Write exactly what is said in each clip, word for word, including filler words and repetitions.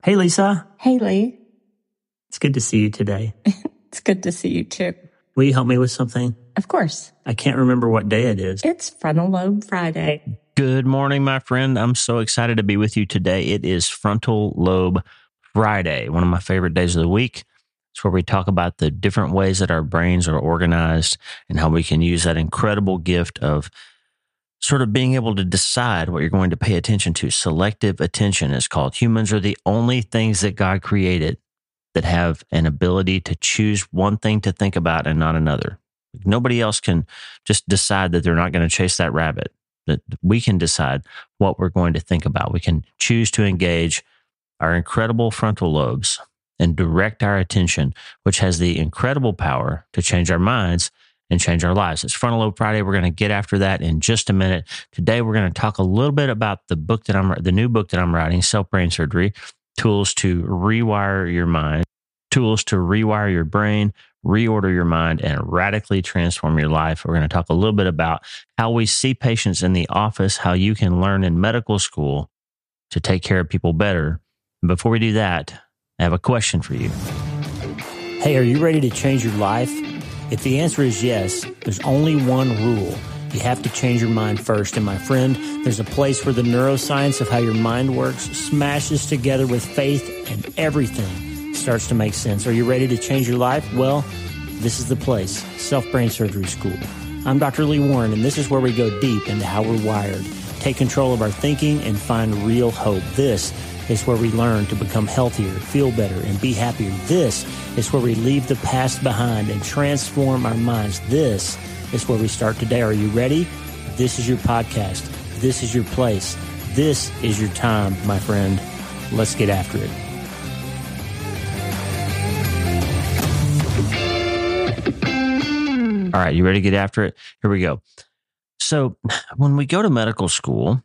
Hey, Lisa. Hey, Lee. It's good to see you today. It's good to see you, too. Will you help me with something? Of course. I can't remember what day it is. It's Frontal Lobe Friday. Good morning, my friend. I'm so excited to be with you today. It is Frontal Lobe Friday, one of my favorite days of the week. It's where we talk about the different ways that our brains are organized and how we can use that incredible gift of sort of being able to decide what you're going to pay attention to. Selective attention is called. Humans are the only things that God created that have an ability to choose one thing to think about and not another. Nobody else can just decide that they're not going to chase that rabbit. That we can decide what we're going to think about. We can choose to engage our incredible frontal lobes and direct our attention, which has the incredible power to change our minds and change our lives. It's Frontal Lobe Friday. We're going to get after that in just a minute. Today, we're going to talk a little bit about the book that I'm, the new book that I'm writing, Self-Brain Surgery, Tools to Rewire Your Mind, Tools to Rewire Your Brain, Reorder Your Mind, and Radically Transform Your Life. We're going to talk a little bit about how we see patients in the office, how you can learn in medical school to take care of people better. And before we do that, I have a question for you. Hey, are you ready to change your life? If the answer is yes, there's only one rule. You have to change your mind first. And my friend, there's a place where the neuroscience of how your mind works smashes together with faith and everything starts to make sense. Are you ready to change your life? Well, this is the place, Self-Brain Surgery School. I'm Doctor Lee Warren, and this is where we go deep into how we're wired, take control of our thinking, and find real hope. This is where we learn to become healthier, feel better, and be happier. This is where we leave the past behind and transform our minds. This is where we start today. Are you ready? This is your podcast. This is your place. This is your time, my friend. Let's get after it. All right, you ready to get after it? Here we go. So when we go to medical school,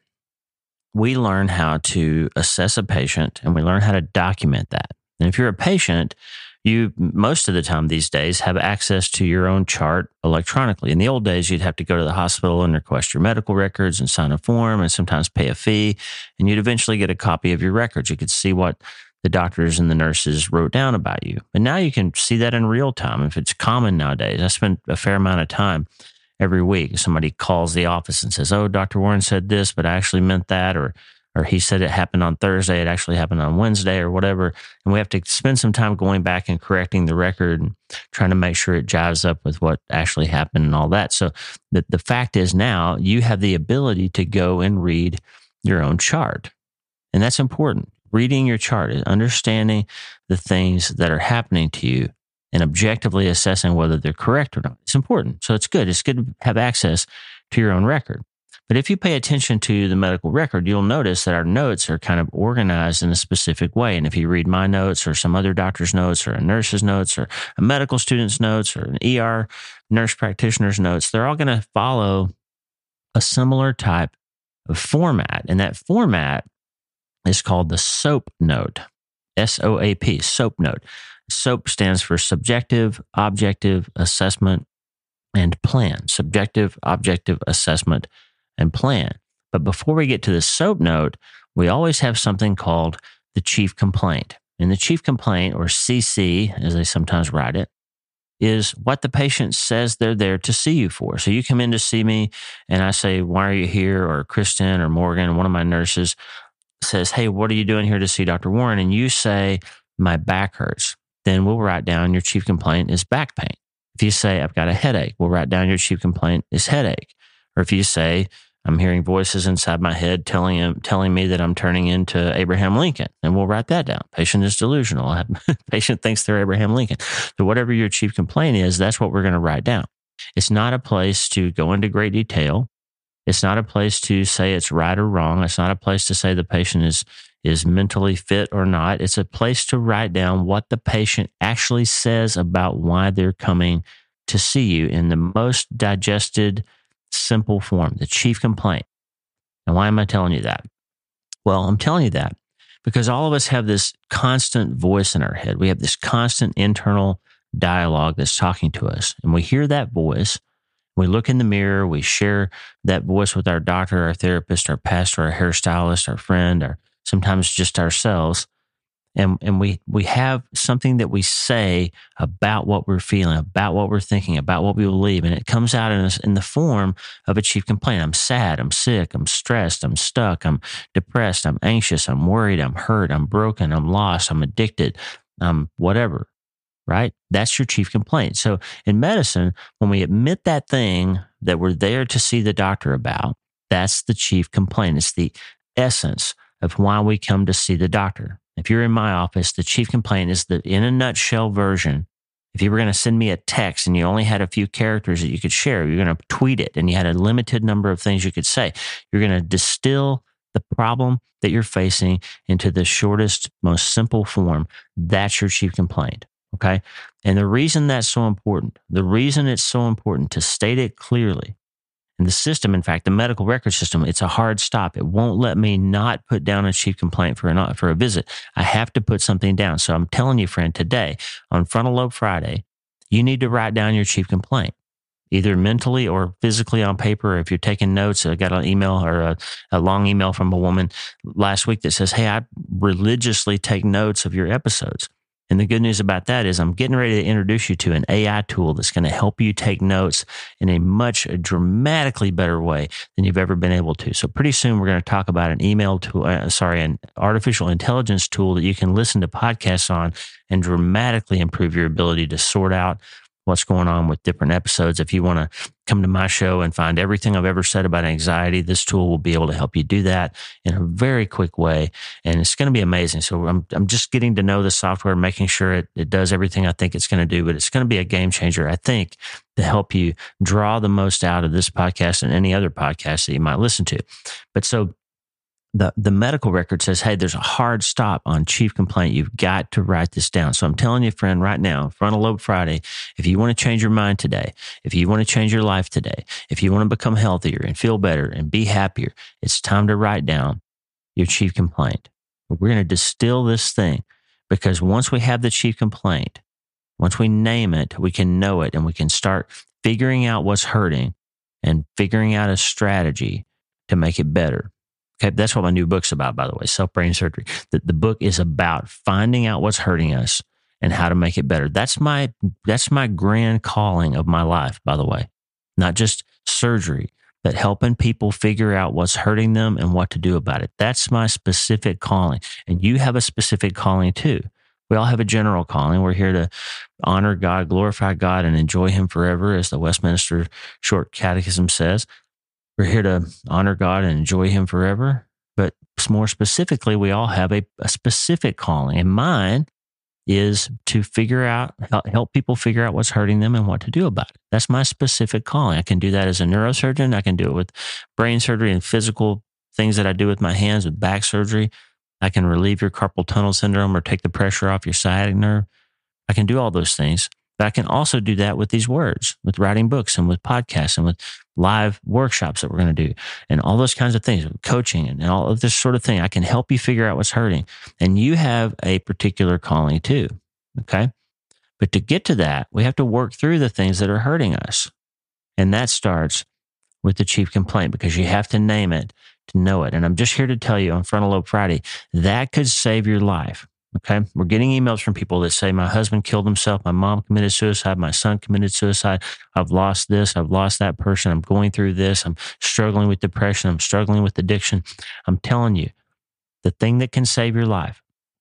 we learn how to assess a patient and we learn how to document that. And if you're a patient, you most of the time these days have access to your own chart electronically. In the old days, you'd have to go to the hospital and request your medical records and sign a form and sometimes pay a fee. And you'd eventually get a copy of your records. You could see what the doctors and the nurses wrote down about you. But now you can see that in real time. If it's common nowadays, I spend a fair amount of time every week. Somebody calls the office and says, oh, Doctor Warren said this, but I actually meant that, or or he said it happened on Thursday, it actually happened on Wednesday or whatever. And we have to spend some time going back and correcting the record and trying to make sure it jives up with what actually happened and all that. So the, the fact is now you have the ability to go and read your own chart. And that's important. Reading your chart is understanding the things that are happening to you and objectively assessing whether they're correct or not. It's important. So it's good. It's good to have access to your own record. But if you pay attention to the medical record, you'll notice that our notes are kind of organized in a specific way. And if you read my notes or some other doctor's notes or a nurse's notes or a medical student's notes or an E R nurse practitioner's notes, they're all going to follow a similar type of format. And that format is called the SOAP note, S O A P, SOAP note. SOAP stands for Subjective, Objective, Assessment, and Plan. Subjective, Objective, Assessment, and Plan. But before we get to the SOAP note, we always have something called the Chief Complaint. And the Chief Complaint, or C C, as they sometimes write it, is what the patient says they're there to see you for. So you come in to see me, and I say, why are you here? Or Kristen or Morgan, one of my nurses, says, hey, what are you doing here to see Doctor Warren? And you say, my back hurts. Then we'll write down your chief complaint is back pain. If you say, I've got a headache, we'll write down your chief complaint is headache. Or if you say, I'm hearing voices inside my head telling him, telling me that I'm turning into Abraham Lincoln, and we'll write that down. Patient is delusional. Patient thinks they're Abraham Lincoln. So whatever your chief complaint is, that's what we're going to write down. It's not a place to go into great detail. It's not a place to say it's right or wrong. It's not a place to say the patient is is mentally fit or not. It's a place to write down what the patient actually says about why they're coming to see you in the most digested, simple form, the chief complaint. Now, why am I telling you that? Well, I'm telling you that because all of us have this constant voice in our head. We have this constant internal dialogue that's talking to us. And we hear that voice. We look in the mirror. We share that voice with our doctor, our therapist, our pastor, our hairstylist, our friend, our sometimes just ourselves. And, and we, we have something that we say about what we're feeling, about what we're thinking, about what we believe. And it comes out in, a, in the form of a chief complaint. I'm sad. I'm sick. I'm stressed. I'm stuck. I'm depressed. I'm anxious. I'm worried. I'm hurt. I'm broken. I'm lost. I'm addicted. Um, whatever, right? That's your chief complaint. So in medicine, when we admit that thing that we're there to see the doctor about, that's the chief complaint. It's the essence of why we come to see the doctor. If you're in my office, the chief complaint is the in a nutshell version. If you were going to send me a text and you only had a few characters that you could share, you're going to tweet it and you had a limited number of things you could say. You're going to distill the problem that you're facing into the shortest, most simple form. That's your chief complaint. Okay. And the reason that's so important, the reason it's so important to state it clearly, and the system, in fact, the medical record system, it's a hard stop. It won't let me not put down a chief complaint for a, for a visit. I have to put something down. So I'm telling you, friend, today on Frontal Lobe Friday, you need to write down your chief complaint, either mentally or physically on paper. If you're taking notes, I got an email or a, a long email from a woman last week that says, hey, I religiously take notes of your episodes. And the good news about that is I'm getting ready to introduce you to an A I tool that's going to help you take notes in a much dramatically better way than you've ever been able to. So pretty soon we're going to talk about an email tool, uh, sorry, an artificial intelligence tool that you can listen to podcasts on and dramatically improve your ability to sort out what's going on with different episodes. If you want to come to my show and find everything I've ever said about anxiety, this tool will be able to help you do that in a very quick way. And it's going to be amazing. So I'm I'm just getting to know the software, making sure it, it does everything I think it's going to do, but it's going to be a game changer, I think, to help you draw the most out of this podcast and any other podcast that you might listen to. But so The the medical record says, hey, there's a hard stop on chief complaint. You've got to write this down. So I'm telling you, friend, right now, Frontal Lobe Friday, if you want to change your mind today, if you want to change your life today, if you want to become healthier and feel better and be happier, it's time to write down your chief complaint. We're going to distill this thing because once we have the chief complaint, once we name it, we can know it and we can start figuring out what's hurting and figuring out a strategy to make it better. Okay, that's what my new book's about, by the way, Self-Brain Surgery. The, the book is about finding out what's hurting us and how to make it better. That's my that's my grand calling of my life, by the way. Not just surgery, but helping people figure out what's hurting them and what to do about it. That's my specific calling. And you have a specific calling too. We all have a general calling. We're here to honor God, glorify God, and enjoy Him forever, as the Westminster Short Catechism says. We're here to honor God and enjoy Him forever. But more specifically, we all have a, a specific calling. And mine is to figure out, help people figure out what's hurting them and what to do about it. That's my specific calling. I can do that as a neurosurgeon. I can do it with brain surgery and physical things that I do with my hands, with back surgery. I can relieve your carpal tunnel syndrome or take the pressure off your sciatic nerve. I can do all those things. But I can also do that with these words, with writing books and with podcasts and with live workshops that we're going to do and all those kinds of things, coaching and all of this sort of thing. I can help you figure out what's hurting. And you have a particular calling too, okay? But to get to that, we have to work through the things that are hurting us. And that starts with the chief complaint because you have to name it to know it. And I'm just here to tell you on Frontal Lobe Friday, that could save your life. Okay. We're getting emails from people that say, my husband killed himself. My mom committed suicide. My son committed suicide. I've lost this. I've lost that person. I'm going through this. I'm struggling with depression. I'm struggling with addiction. I'm telling you, the thing that can save your life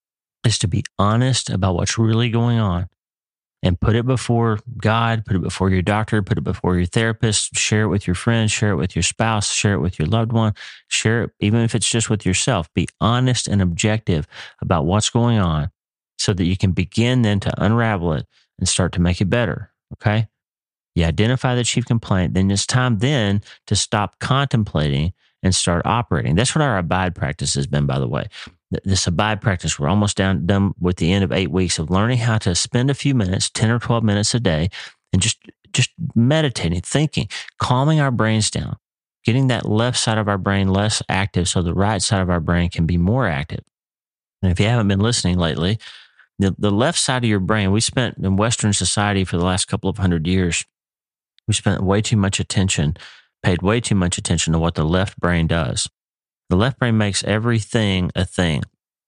is to be honest about what's really going on and put it before God, put it before your doctor, put it before your therapist, share it with your friends, share it with your spouse, share it with your loved one, share it, even if it's just with yourself. Be honest and objective about what's going on so that you can begin then to unravel it and start to make it better, okay? You identify the chief complaint, then it's time then to stop contemplating and start operating. That's what our Abide practice has been, by the way. This Abide practice, we're almost down done with the end of eight weeks of learning how to spend a few minutes, ten or twelve minutes a day, and just, just meditating, thinking, calming our brains down, getting that left side of our brain less active so the right side of our brain can be more active. And if you haven't been listening lately, the, the left side of your brain, we spent in Western society for the last couple of hundred years, we spent way too much attention, paid way too much attention to what the left brain does. The left brain makes everything a thing.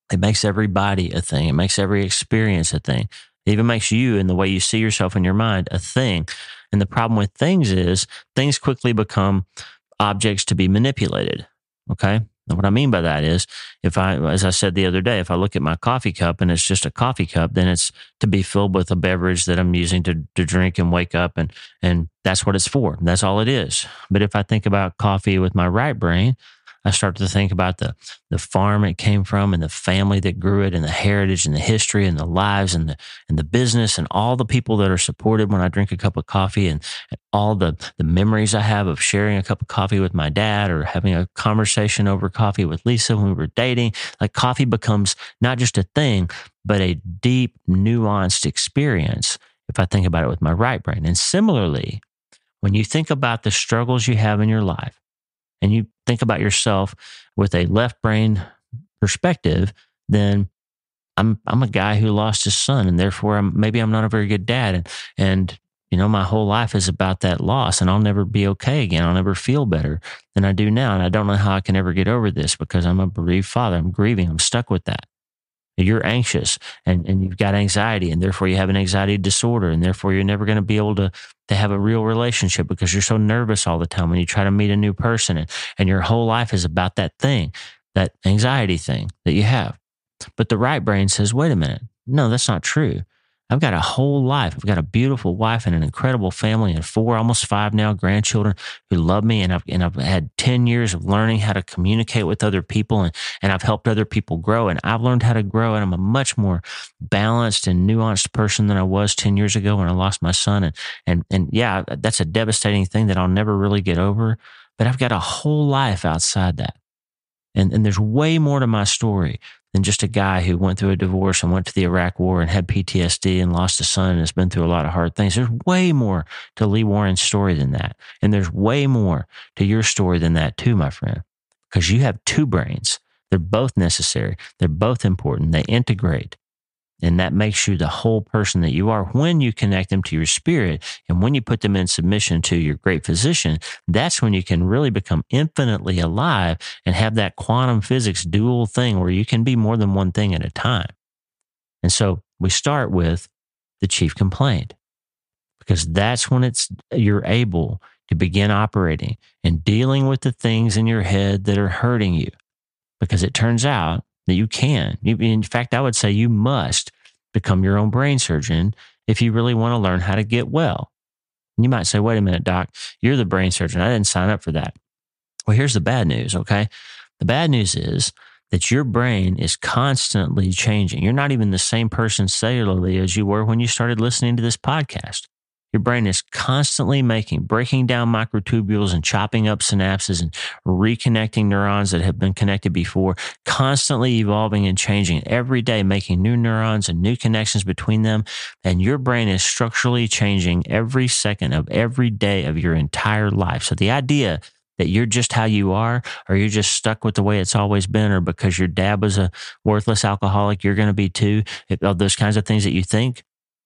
It makes everybody a thing. It makes every experience a thing. It even makes you and the way you see yourself in your mind a thing. And the problem with things is things quickly become objects to be manipulated. Okay. And what I mean by that is if I, as I said the other day, if I look at my coffee cup and it's just a coffee cup, then it's to be filled with a beverage that I'm using to, to drink and wake up. And, and that's what it's for. That's all it is. But if I think about coffee with my right brain, I start to think about the, the farm it came from and the family that grew it and the heritage and the history and the lives and the, and the business and all the people that are supported when I drink a cup of coffee and, and all the, the memories I have of sharing a cup of coffee with my dad or having a conversation over coffee with Lisa when we were dating. Like coffee becomes not just a thing, but a deep, nuanced experience if I think about it with my right brain. And similarly, when you think about the struggles you have in your life, and you think about yourself with a left brain perspective, then I'm I'm a guy who lost his son, and therefore I'm, maybe I'm not a very good dad. And, and, you know, my whole life is about that loss, and I'll never be okay again. I'll never feel better than I do now. And I don't know how I can ever get over this because I'm a bereaved father. I'm grieving. I'm stuck with that. You're anxious and, and you've got anxiety, and therefore you have an anxiety disorder, and therefore you're never going to be able to, to have a real relationship because you're so nervous all the time when you try to meet a new person, and, and your whole life is about that thing, that anxiety thing that you have. But the right brain says, wait a minute, no, that's not true. I've got a whole life. I've got a beautiful wife and an incredible family and four, almost five now grandchildren who love me. And I've, and I've had ten years of learning how to communicate with other people, and, and I've helped other people grow, and I've learned how to grow. And I'm a much more balanced and nuanced person than I was ten years ago when I lost my son. And, and, and yeah, that's a devastating thing that I'll never really get over, but I've got a whole life outside that. And, and there's way more to my story than just a guy who went through a divorce and went to the Iraq War and had P T S D and lost a son and has been through a lot of hard things. There's way more to Lee Warren's story than that. And there's way more to your story than that too, my friend, because you have two brains. They're both necessary. They're both important. They integrate. And that makes you the whole person that you are when you connect them to your spirit. And when you put them in submission to your great physician, that's when you can really become infinitely alive and have that quantum physics dual thing where you can be more than one thing at a time. And so we start with the chief complaint, because that's when it's you're able to begin operating and dealing with the things in your head that are hurting you. Because it turns out that you can. You, in fact, I would say you must become your own brain surgeon if you really want to learn how to get well. And you might say, wait a minute, doc, you're the brain surgeon. I didn't sign up for that. Well, here's the bad news, okay? The bad news is that your brain is constantly changing. You're not even the same person cellularly as you were when you started listening to this podcast. Your brain is constantly making, breaking down microtubules and chopping up synapses and reconnecting neurons that have been connected before, constantly evolving and changing every day, making new neurons and new connections between them. And your brain is structurally changing every second of every day of your entire life. So the idea that you're just how you are, or you're just stuck with the way it's always been, or because your dad was a worthless alcoholic, you're going to be too, those kinds of things that you think.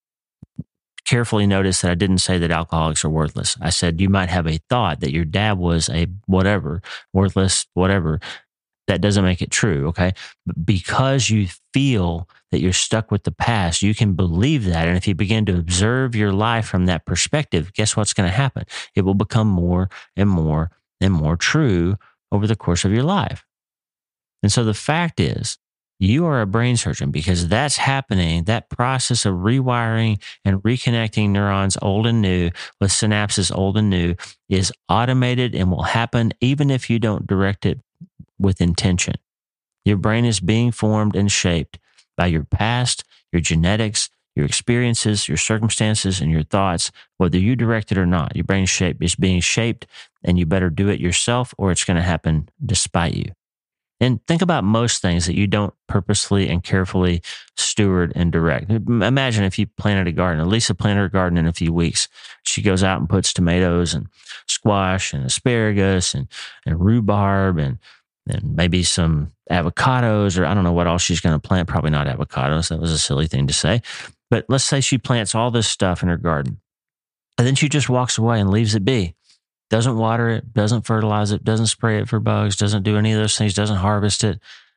Carefully notice that I didn't say that alcoholics are worthless. I said you might have a thought that your dad was a whatever, worthless, whatever. That doesn't make it true, okay? But because you feel that you're stuck with the past, you can believe that. And if you begin to observe your life from that perspective, guess what's going to happen? It will become more and more and more true over the course of your life. And so the fact is, you are a brain surgeon because that's happening. That process of rewiring and reconnecting neurons old and new with synapses old and new is automated and will happen even if you don't direct it with intention. Your brain is being formed and shaped by your past, your genetics, your experiences, your circumstances, and your thoughts, whether you direct it or not. Your brain shape is being shaped, and you better do it yourself or it's going to happen despite you. And think about most things that you don't purposely and carefully steward and direct. Imagine if you planted a garden. Lisa planted her garden in a few weeks. She goes out and puts tomatoes and squash and asparagus and, and rhubarb and, and maybe some avocados, or I don't know what else she's going to plant. Probably not avocados. That was a silly thing to say. But let's say she plants all this stuff in her garden. And then she just walks away and leaves it be. Doesn't water it, doesn't fertilize it, doesn't spray it for bugs, doesn't do any of those things, doesn't harvest it.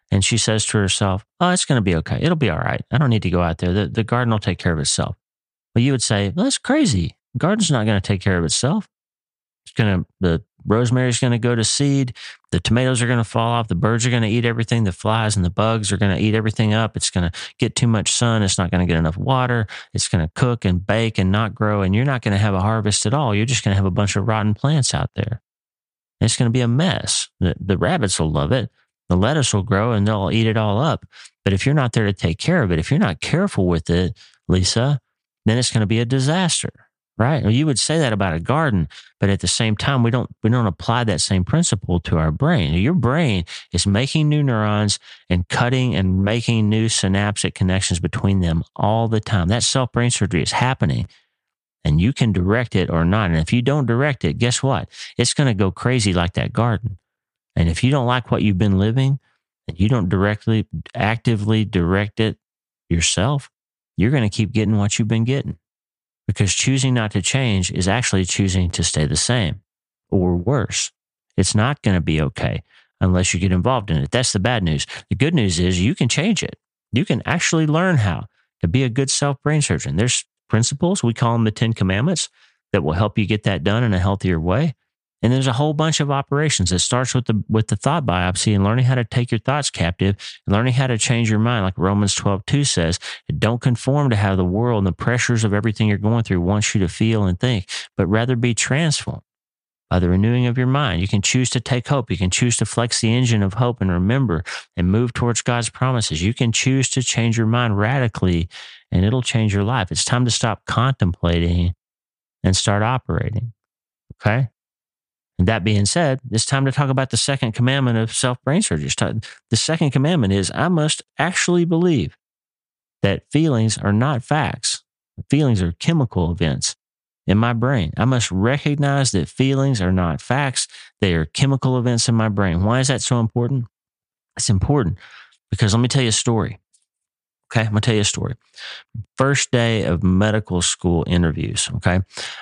And she says to herself, oh, it's going to be okay. It'll be all right. I don't need to go out there. The, the garden will take care of itself. Well, you would say, well, that's crazy. The garden's not going to take care of itself. It's going to, the rosemary's going to go to seed. The tomatoes are going to fall off. The birds are going to eat everything. The flies and the bugs are going to eat everything up. It's going to get too much sun. It's not going to get enough water. It's going to cook and bake and not grow. And you're not going to have a harvest at all. You're just going to have a bunch of rotten plants out there. And it's going to be a mess. The, the rabbits will love it. The lettuce will grow and they'll eat it all up. But if you're not there to take care of it, if you're not careful with it, Lisa, then it's going to be a disaster, right? Well, you would say that about a garden, but at the same time, we don't we don't apply that same principle to our brain. Your brain is making new neurons and cutting and making new synaptic connections between them all the time. That self-brain surgery is happening, and you can direct it or not. And if you don't direct it, guess what? It's going to go crazy like that garden. And if you don't like what you've been living and you don't directly, actively direct it yourself, you're going to keep getting what you've been getting. Because choosing not to change is actually choosing to stay the same or worse. It's not going to be okay unless you get involved in it. That's the bad news. The good news is you can change it. You can actually learn how to be a good self-brain surgeon. There's principles, we call them the Ten Commandments, that will help you get that done in a healthier way. And there's a whole bunch of operations. It starts with the with the thought biopsy and learning how to take your thoughts captive and learning how to change your mind. Like Romans twelve two says, don't conform to how the world and the pressures of everything you're going through wants you to feel and think, but rather be transformed by the renewing of your mind. You can choose to take hope. You can choose to flex the engine of hope and remember and move towards God's promises. You can choose to change your mind radically and it'll change your life. It's time to stop contemplating and start operating. Okay? And that being said, it's time to talk about the second commandment of self-brain surgery. The second commandment is I must actually believe that feelings are not facts. Feelings are chemical events in my brain. I must recognize that feelings are not facts. They are chemical events in my brain. Why is that so important? It's important because let me tell you a story. Okay, I'm going to tell you a story. First day of medical school interviews, okay?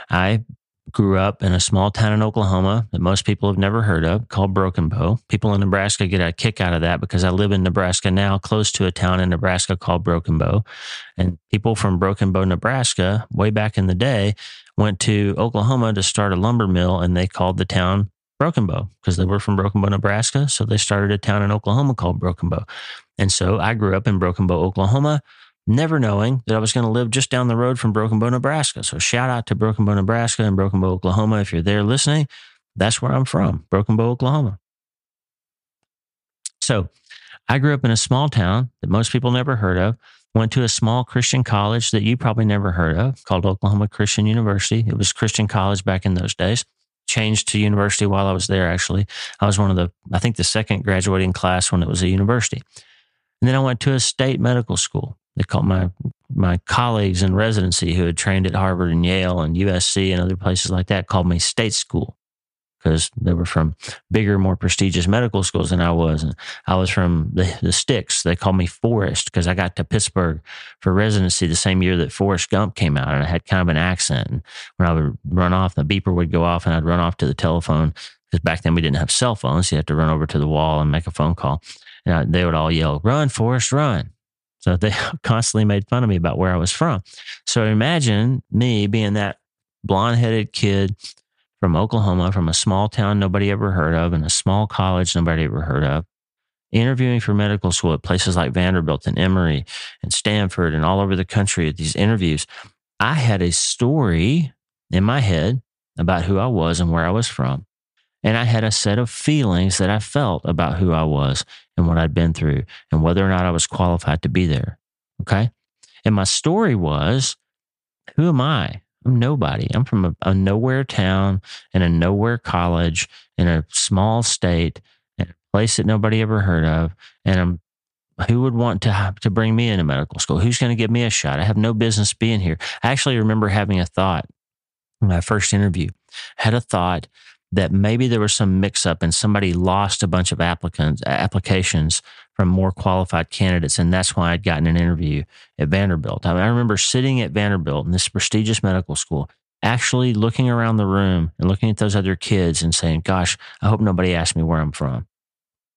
I grew up in a small town in Oklahoma that most people have never heard of called Broken Bow. People in Nebraska get a kick out of that because I live in Nebraska now, close to a town in Nebraska called Broken Bow. And people from Broken Bow, Nebraska, way back in the day, went to Oklahoma to start a lumber mill and they called the town Broken Bow because they were from Broken Bow, Nebraska. So they started a town in Oklahoma called Broken Bow. And so I grew up in Broken Bow, Oklahoma, never knowing that I was going to live just down the road from Broken Bow, Nebraska. So shout out to Broken Bow, Nebraska and Broken Bow, Oklahoma. If you're there listening, that's where I'm from, Broken Bow, Oklahoma. So I grew up in a small town that most people never heard of, went to a small Christian college that you probably never heard of called Oklahoma Christian University. It was Christian college back in those days. Changed to university while I was there, actually. I was one of the, I think the second graduating class when it was a university. And then I went to a state medical school. They called my my colleagues in residency who had trained at Harvard and Yale and U S C and other places like that called me state school because they were from bigger, more prestigious medical schools than I was. And I was from the, the sticks. They called me Forrest because I got to Pittsburgh for residency the same year that Forrest Gump came out, and I had kind of an accent. And when I would run off, the beeper would go off and I'd run off to the telephone because back then we didn't have cell phones. So you had to run over to the wall and make a phone call. And I, they would all yell, "Run, Forrest, run." So they constantly made fun of me about where I was from. So imagine me being that blonde-headed kid from Oklahoma, from a small town nobody ever heard of, and a small college nobody ever heard of, interviewing for medical school at places like Vanderbilt and Emory and Stanford and all over the country at these interviews. I had a story in my head about who I was and where I was from. And I had a set of feelings that I felt about who I was and what I'd been through and whether or not I was qualified to be there. Okay. And my story was, who am I? I'm nobody. I'm from a, a nowhere town and a nowhere college in a small state in a place that nobody ever heard of. And I'm, who would want to have to bring me into medical school? Who's going to give me a shot? I have no business being here. I actually remember having a thought in my first interview, had a thought that maybe there was some mix-up and somebody lost a bunch of applicants applications from more qualified candidates, and that's why I'd gotten an interview at Vanderbilt. I, mean, I remember sitting at Vanderbilt in this prestigious medical school, actually looking around the room and looking at those other kids and saying, gosh, I hope nobody asked me where I'm from.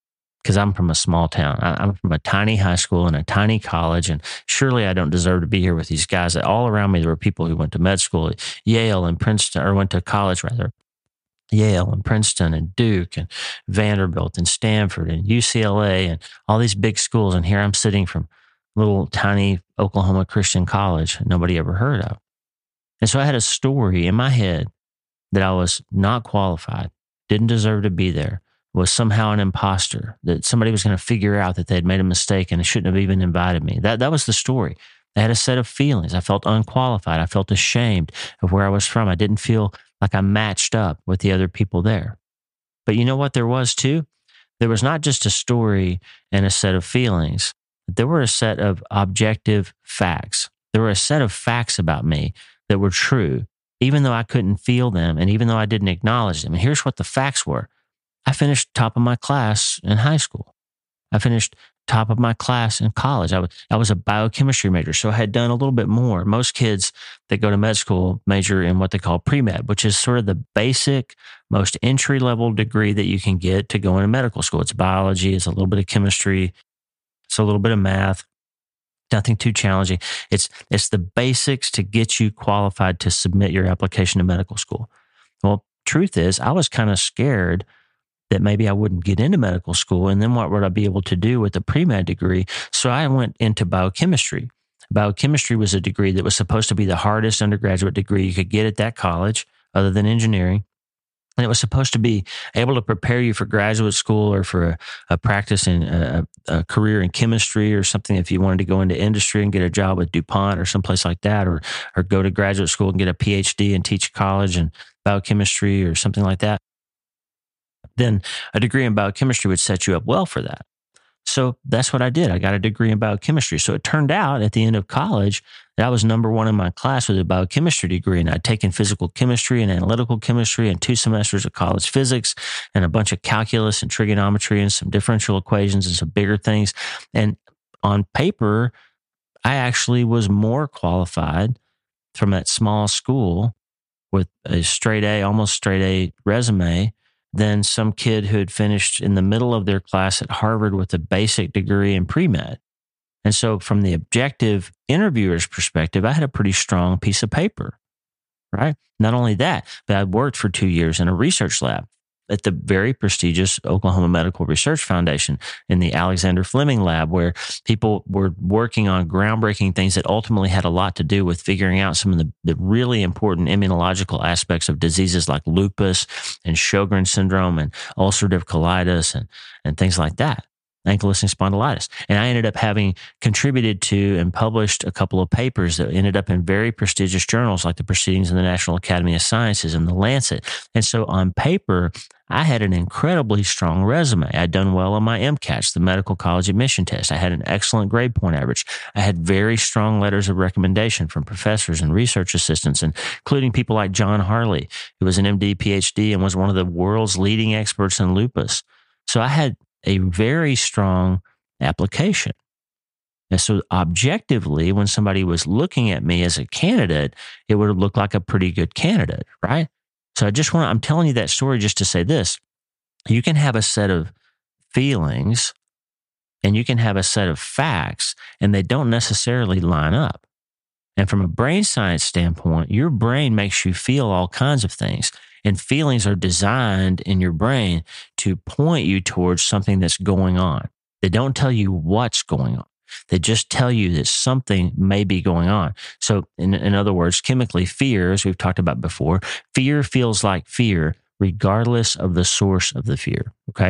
because I'm from a small town. I, I'm from a tiny high school and a tiny college, and surely I don't deserve to be here with these guys. All around me, there were people who went to med school at Yale and Princeton, or went to college rather, Yale and Princeton and Duke and Vanderbilt and Stanford and U C L A and all these big schools. And here I'm sitting from little tiny Oklahoma Christian college nobody ever heard of. And so I had a story in my head that I was not qualified, didn't deserve to be there, was somehow an imposter, that somebody was going to figure out that they'd made a mistake and they shouldn't have even invited me. That, that was the story. I had a set of feelings. I felt unqualified. I felt ashamed of where I was from. I didn't feel like I matched up with the other people there. But you know what there was too? There was not just a story and a set of feelings. There were a set of objective facts. There were a set of facts about me that were true, even though I couldn't feel them and even though I didn't acknowledge them. And here's what the facts were. I finished top of my class in high school. I finished top of my class in college. I was, I was a biochemistry major, so I had done a little bit more. Most kids that go to med school major in what they call pre-med, which is sort of the basic, most entry-level degree that you can get to go into medical school. It's biology, it's a little bit of chemistry, it's a little bit of math, nothing too challenging. It's, it's the basics to get you qualified to submit your application to medical school. Well, truth is, I was kind of scared that maybe I wouldn't get into medical school, and then what would I be able to do with a pre-med degree? So I went into biochemistry. Biochemistry was a degree that was supposed to be the hardest undergraduate degree you could get at that college, other than engineering. And it was supposed to be able to prepare you for graduate school or for a, a practice in a, a career in chemistry or something if you wanted to go into industry and get a job with DuPont or someplace like that, or or go to graduate school and get a P H D and teach college in biochemistry or something like that. Then a degree in biochemistry would set you up well for that. So that's what I did. I got a degree in biochemistry. So it turned out at the end of college that I was number one in my class with a biochemistry degree, and I'd taken physical chemistry and analytical chemistry and two semesters of college physics and a bunch of calculus and trigonometry and some differential equations and some bigger things. And on paper, I actually was more qualified from that small school with a straight A, almost straight A resume than some kid who had finished in the middle of their class at Harvard with a basic degree in pre-med. And so from the objective interviewer's perspective, I had a pretty strong piece of paper, right? Not only that, but I worked for two years in a research lab at the very prestigious Oklahoma Medical Research Foundation in the Alexander Fleming lab, where people were working on groundbreaking things that ultimately had a lot to do with figuring out some of the, the really important immunological aspects of diseases like lupus and Sjogren's syndrome and ulcerative colitis and, and things like that, ankylosing spondylitis. And I ended up having contributed to and published a couple of papers that ended up in very prestigious journals like the Proceedings of the National Academy of Sciences and the Lancet. And so on paper, I had an incredibly strong resume. I'd done well on my MCATs, the medical college admission test. I had an excellent grade point average. I had very strong letters of recommendation from professors and research assistants, including people like John Harley, who was an M D, P H D, and was one of the world's leading experts in lupus. So I had a very strong application. And so objectively, when somebody was looking at me as a candidate, it would look like a pretty good candidate, right? So I just want, I'm telling you that story just to say this. You can have a set of feelings and you can have a set of facts, and they don't necessarily line up. And from a brain science standpoint, your brain makes you feel all kinds of things. And feelings are designed in your brain to point you towards something that's going on. They don't tell you what's going on. They just tell you that something may be going on. So in, in other words, chemically, fear, as we've talked about before, fear feels like fear regardless of the source of the fear, okay?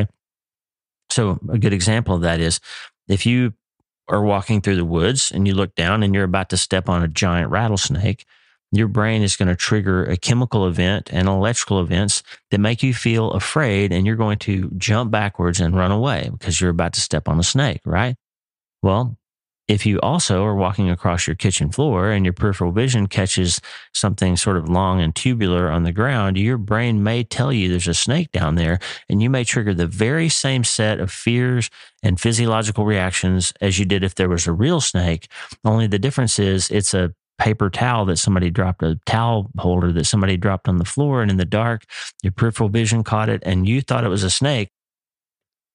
So a good example of that is if you are walking through the woods and you look down and you're about to step on a giant rattlesnake, your brain is going to trigger a chemical event and electrical events that make you feel afraid, and you're going to jump backwards and run away because you're about to step on a snake, right? Well, if you also are walking across your kitchen floor and your peripheral vision catches something sort of long and tubular on the ground, your brain may tell you there's a snake down there, and you may trigger the very same set of fears and physiological reactions as you did if there was a real snake. Only the difference is it's a paper towel that somebody dropped, a towel holder that somebody dropped on the floor, and in the dark, your peripheral vision caught it and you thought it was a snake.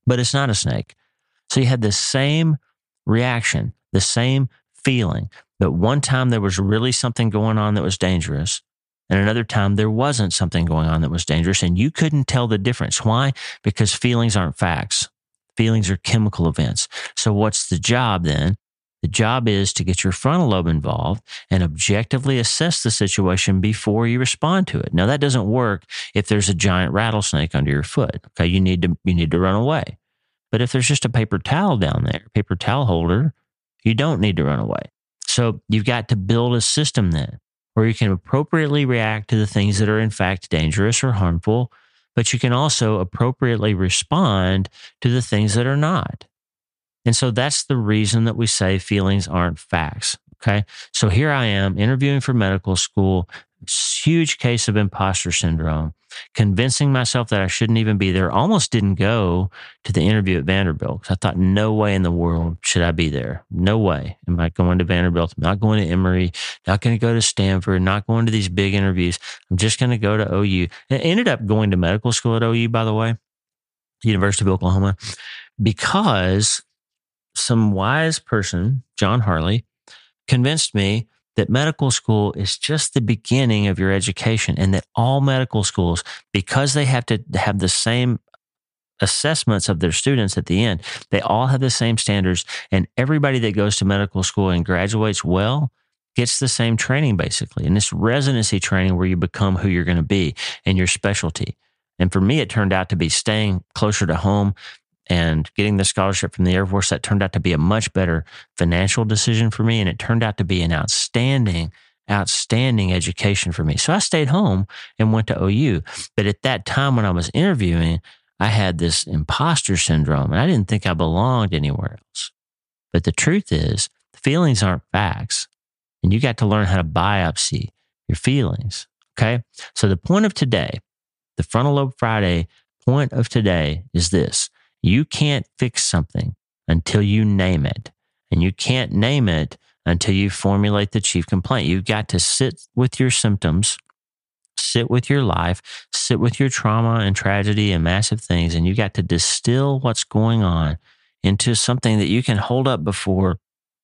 but it's not a snake. So you had the same reaction, the same feeling, but one time there was really something going on that was dangerous, and another time there wasn't something going on that was dangerous, and you couldn't tell the difference. Why? Because feelings aren't facts. Feelings are chemical events. So what's the job then? The job is to get your frontal lobe involved and objectively assess the situation before you respond to it. Now, that doesn't work if there's a giant rattlesnake under your foot. Okay, you need to you need to run away. But if there's just a paper towel down there, paper towel holder, you don't need to run away. So you've got to build a system then where you can appropriately react to the things that are in fact dangerous or harmful, but you can also appropriately respond to the things that are not. And so that's the reason that we say feelings aren't facts. Okay. So here I am interviewing for medical school, huge case of imposter syndrome, convincing myself that I shouldn't even be there. Almost didn't go to the interview at Vanderbilt because I thought, no way in the world should I be there. No way am I going to Vanderbilt. I'm not going to Emory, not going to go to Stanford, not going to these big interviews. I'm just going to go to O U. And I ended up going to medical school at O U, by the way, University of Oklahoma, because some wise person, John Harley, convinced me that medical school is just the beginning of your education, and that all medical schools, because they have to have the same assessments of their students at the end, they all have the same standards, and everybody that goes to medical school and graduates well gets the same training basically. And this residency training where you become who you're going to be and your specialty. And for me, it turned out to be staying closer to home and getting the scholarship from the Air Force. That turned out to be a much better financial decision for me. And it turned out to be an outstanding, outstanding education for me. So I stayed home and went to O U. But at that time when I was interviewing, I had this imposter syndrome and I didn't think I belonged anywhere else. But the truth is, feelings aren't facts. And you got to learn how to biopsy your feelings. Okay. So the point of today, the Frontal Lobe Friday point of today is this. You can't fix something until you name it. And you can't name it until you formulate the chief complaint. You've got to sit with your symptoms, sit with your life, sit with your trauma and tragedy and massive things, and you got to distill what's going on into something that you can hold up before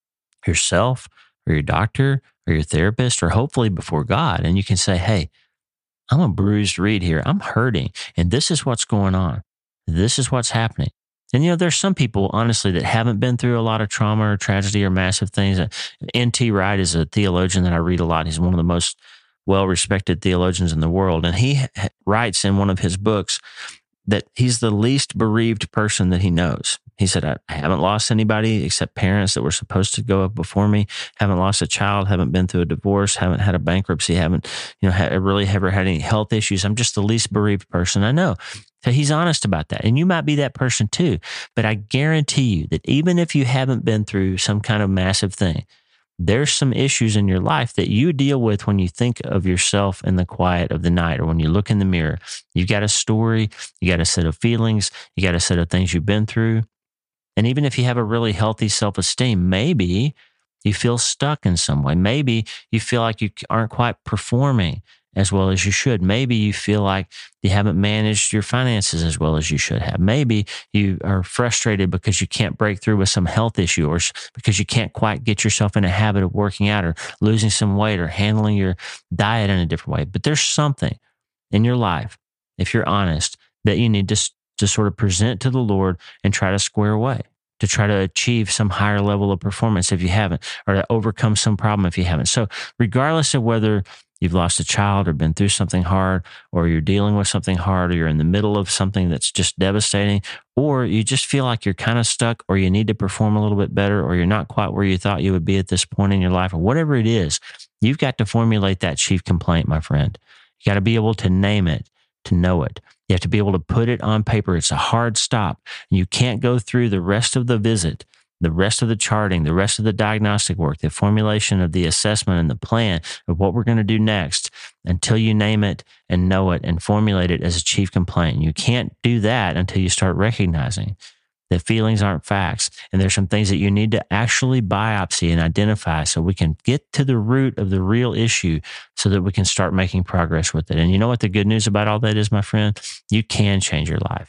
yourself or your doctor or your therapist, or hopefully before God. And you can say, hey, I'm a bruised reed here. I'm hurting. And this is what's going on. This is what's happening. And, you know, there's some people, honestly, that haven't been through a lot of trauma or tragedy or massive things. N T Wright is a theologian that I read a lot. He's one of the most well-respected theologians in the world. And he writes in one of his books that he's the least bereaved person that he knows. He said, I haven't lost anybody except parents that were supposed to go up before me, haven't lost a child, haven't been through a divorce, haven't had a bankruptcy, haven't, you know, had, really ever had any health issues. I'm just the least bereaved person I know. So he's honest about that. And you might be that person too. But I guarantee you that even if you haven't been through some kind of massive thing, there's some issues in your life that you deal with when you think of yourself in the quiet of the night, or when you look in the mirror. You've got a story, you got a set of feelings, you got a set of things you've been through. And even if you have a really healthy self-esteem, maybe you feel stuck in some way. Maybe you feel like you aren't quite performing as well as you should. Maybe you feel like you haven't managed your finances as well as you should have. Maybe you are frustrated because you can't break through with some health issue, or because you can't quite get yourself in a habit of working out or losing some weight or handling your diet in a different way. But there's something in your life, if you're honest, that you need to, to sort of present to the Lord and try to square away, to try to achieve some higher level of performance if you haven't, or to overcome some problem if you haven't. So regardless of whether you've lost a child or been through something hard, or you're dealing with something hard, or you're in the middle of something that's just devastating, or you just feel like you're kind of stuck, or you need to perform a little bit better, or you're not quite where you thought you would be at this point in your life, or whatever it is, you've got to formulate that chief complaint, my friend. You got to be able to name it, to know it. You have to be able to put it on paper. It's a hard stop. You can't go through the rest of the visit, the rest of the charting, the rest of the diagnostic work, the formulation of the assessment and the plan of what we're going to do next until you name it and know it and formulate it as a chief complaint. You can't do that until you start recognizing that feelings aren't facts. And there's some things that you need to actually biopsy and identify so we can get to the root of the real issue so that we can start making progress with it. And you know what the good news about all that is, my friend? You can change your life.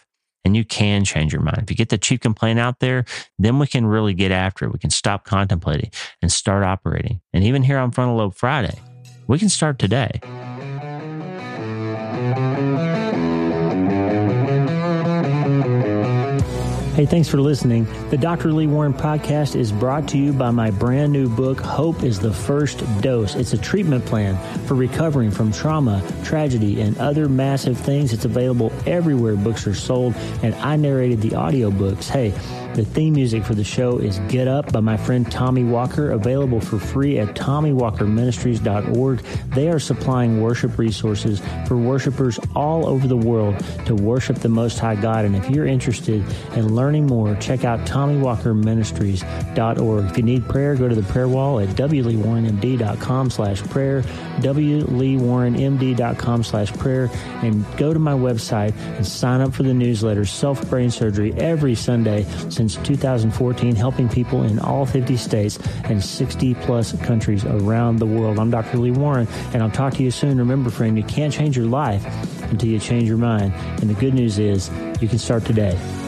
And you can change your mind. If you get the chief complaint out there, then we can really get after it. We can stop contemplating and start operating. And even here on Frontal Lobe Friday, we can start today. Hey, thanks for listening. The Doctor Lee Warren podcast is brought to you by my brand new book, Hope is the First Dose. It's a treatment plan for recovering from trauma, tragedy, and other massive things. It's available everywhere books are sold, and I narrated the audiobooks. Hey, the theme music for the show is Get Up by my friend Tommy Walker, available for free at tommy walker ministries dot org. They are supplying worship resources for worshipers all over the world to worship the Most High God. And if you're interested in learning more, check out tommy walker ministries dot org. If you need prayer, go to the prayer wall at w lee warren m d dot com slash prayer, w lee warren m d dot com slash prayer, and go to my website and sign up for the newsletter, Self Brain Surgery, every Sunday since two thousand fourteen, helping people in all fifty states and sixty plus countries around the world. I'm Doctor Lee Warren, and I'll talk to you soon. Remember, friend, you can't change your life until you change your mind. And the good news is you can start today.